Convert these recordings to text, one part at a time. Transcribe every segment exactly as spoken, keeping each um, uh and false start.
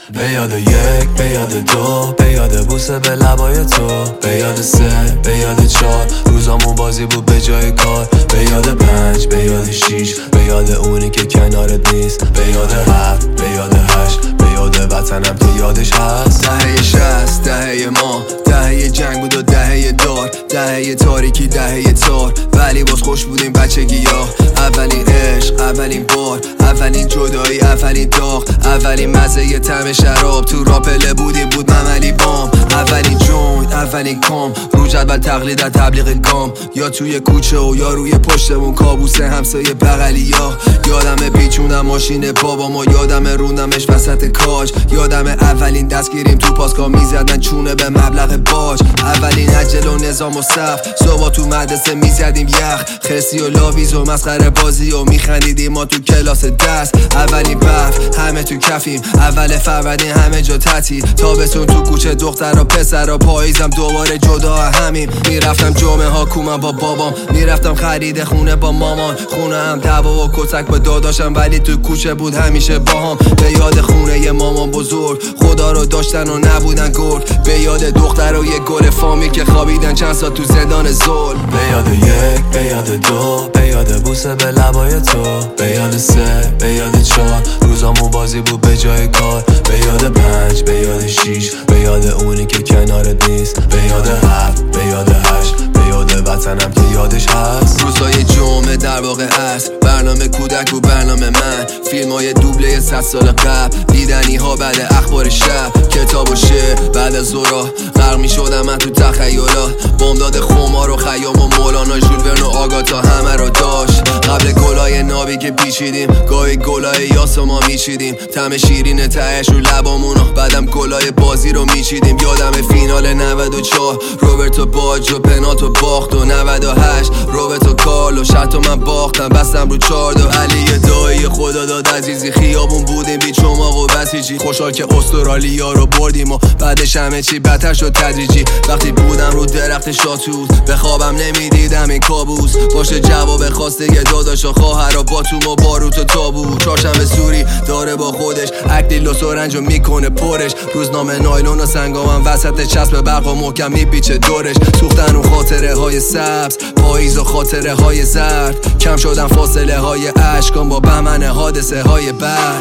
به یاد یک، به یاد دو، به یاد بوسه به لبای تو، به یاد سه، به یاد چار، روزامون بازی بود به جای کار، به یاد پنج، به یاد شیش، به یاد اونی که کنارت نیست، به یاد هفت، به یاد هشت، به یاد وطنم که یادش هست. دهه شصت، دهه ما، دهه جنگ بود و دهه دار، دهه تاریکی، دهه تار، ولی باز خوش بودیم بچگی ها. اولین عشق، اولین بار، اولین جدایی، اولین داغ، اولین مزه طعم شراب، تو راپله بودیم بود مملی بام، اولین جوینت، اولین کام، رو جدول تقلید از تبلیغ گام، یا توی کوچه و یا روی پشتمون کابوس همسایه بغلی ها. یادم پیچونم ماشین بابامو، یادم روندمش وسط کاج، یادم اولین دستگیریم تو پاسکا میزدن چونه به مبلغ باج، اولین عجل و نظام و صف، صبح تو مدرسه میزدیم یخ، خرسی و لاویز و مسخره بازی و میخندیدیم ما تو کلاس دست، اولین برف همه تو کفیم، اول فروردین همه جا تعطیل، تابستون تو کوچه دختر و پسر و پاییزم دوباره جدا همیم. میرفتم جمعه ها کومم با بابام، میرفتم خرید خونه با مامان، خونه هم دعوا و کتک با داداشم، ولی تو کوچه بود همیشه باهام. به یاد خونه ی مامان بزرگ، خدا رو داشتن و نبودن گرگ، به یاد دختر و یه گل فامیل که خوابیدن چند سال تو زندان ظلم. به یاد یک، به یاد دو، به یاد بوسه به لبای تو، به یاد سه، به یاد چار، روزامون بازی بود به جای کار، به یاد پنج، به یاد شیش، به یاد اونی که کنارت نیست، به یاد هفت، به یاد هشت، به یاد وطنم که یادش هست. روزای جمعه در واقع است، برنامه کودک و برنامه من، فیلم های دوبله صد سال قبل، دیدنی ها بعد اخبار شب، کتاب و شعر بعد از ظهر، غرق می شدم من تو تخیلا، بامداد خمار و خیام و مولانا، ژول ورن و آگاتا همه رو داشت. قبل گلای نابی که پیچیدیم، گاهی گلای یاس ما میچیدیم، طعم شیرین تهش رو لبامونو، بعدم گلای بازی رو میچیدیم. یادم فینال نود و چهار، روبرتو باجو پنالتو باخت، و نود و هشت روبرتو کارلو شرطو من باختم، بستم رو چارد و علی دایی خدا داد عزیزی، خیابون بودیم بی چماق و بسیجی، خوشحال که استرالیا رو بردیم و بعدش همه چی بدتر شد تدریجی. وقتی بودم رو درخت شاتوت، به خوابم نمیدیدم این کابوس، باشه جواب خواسته یه داداش و خواهر و باتوم و باروت و تابوت. چهارشنبه سوری داره با خودش اکلیل و سرنجو میکنه پرش، روزنامه نایلون و سنگامم وسط چسب برق و محکم میپیچه دورش، سوختن و خاطره های سبز، پاییز و خاطره های زرد، کم شدن فاصله های عشقم با بهمن حادثه های بعد.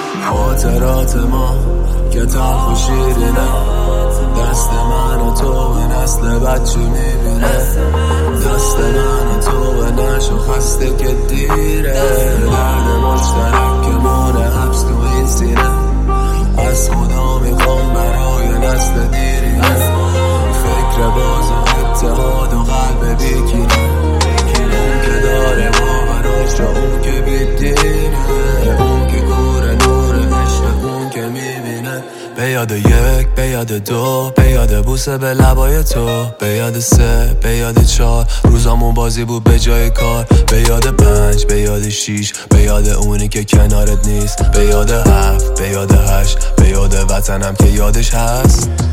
خاطرات ما که تلخ و شیرینه، دست من و تو به نسل بچه میبینه، دست من و تو به نشو خسته که دیره، درد مشترک که مونه حبس تو این سینه، از خدا میخوام برای نسل دیرینه، فکر باز و اتحاد و قلب بیکینه، اون که داره باوراش را اون که بیدینه، اون که گوره نور عشق اون که میبینه. به یاد یک، به یاد دو، به یاد بوسه به لبای تو، به یاد سه، به یاد چار، روزامون بازی بود به جای کار، به یاد پنج، به یاد شیش، به یاد اونی که کنارت نیست، به یاد هفت، به یاد هشت، به یاد وطنم که یادش هست.